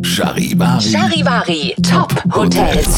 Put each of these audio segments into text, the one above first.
Charivari. Charivari Top Hotels.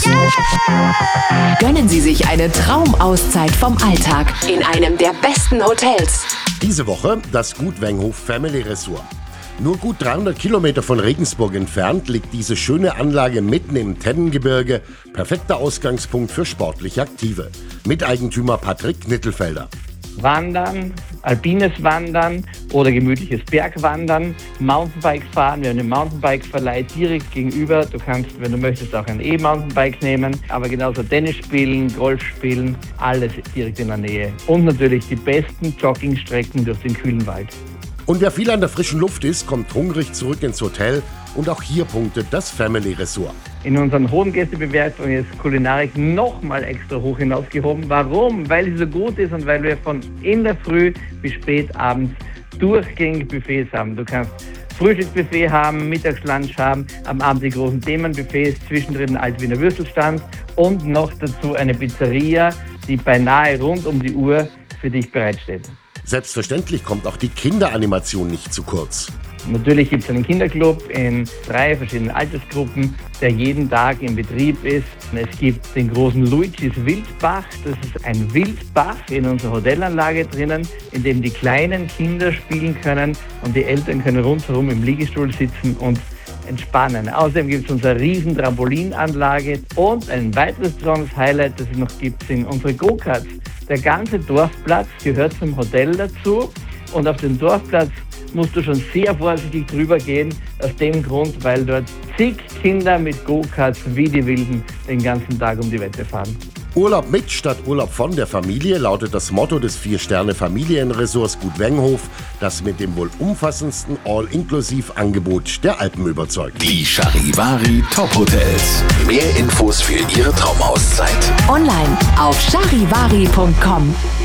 Gönnen Sie sich eine Traumauszeit vom Alltag in einem der besten Hotels. Diese Woche das Gut Wenghof Family Resort. Nur gut 300 Kilometer von Regensburg entfernt liegt diese schöne Anlage mitten im Tennengebirge. Perfekter Ausgangspunkt für sportlich Aktive. Miteigentümer Patrick Nittelfelder. Wandern, alpines Wandern oder gemütliches Bergwandern, Mountainbike fahren. Wir haben einen Mountainbike-Verleih direkt gegenüber. Du kannst, wenn du möchtest, auch ein E-Mountainbike nehmen, aber genauso Tennis spielen, Golf spielen, alles direkt in der Nähe. Und natürlich die besten Joggingstrecken durch den kühlen Wald. Und wer viel an der frischen Luft ist, kommt hungrig zurück ins Hotel. Und auch hier punktet das Family Resort. In unseren hohen Gästebewertungen ist Kulinarik nochmal extra hoch hinausgehoben. Warum? Weil sie so gut ist und weil wir von in der Früh bis spät abends durchgängig Buffets haben. Du kannst Frühstücksbuffet haben, Mittagslunch haben, am Abend die großen Themenbuffets, zwischendrin ein Altwiener Würstelstand und noch dazu eine Pizzeria, die beinahe rund um die Uhr für dich bereitsteht. Selbstverständlich kommt auch die Kinderanimation nicht zu kurz. Natürlich gibt es einen Kinderclub in 3 verschiedenen Altersgruppen, der jeden Tag in Betrieb ist. Es gibt den großen Luigi's Wildbach. Das ist ein Wildbach in unserer Hotelanlage drinnen, in dem die kleinen Kinder spielen können und die Eltern können rundherum im Liegestuhl sitzen und entspannen. Außerdem gibt es unsere riesen Trampolinanlage und ein weiteres besonderes Highlight, das es noch gibt, sind unsere Go-Karts. Der ganze Dorfplatz gehört zum Hotel dazu und auf dem Dorfplatz musst du schon sehr vorsichtig drüber gehen, aus dem Grund, weil dort zig Kinder mit Go-Karts wie die Wilden den ganzen Tag um die Wette fahren. Urlaub mit statt Urlaub von der Familie lautet das Motto des 4-Sterne-Familienresorts Gut Wenghof, das mit dem wohl umfassendsten All-Inklusiv-Angebot der Alpen überzeugt. Die Charivari Top Hotels. Mehr Infos für Ihre Traumauszeit Online auf charivari.com.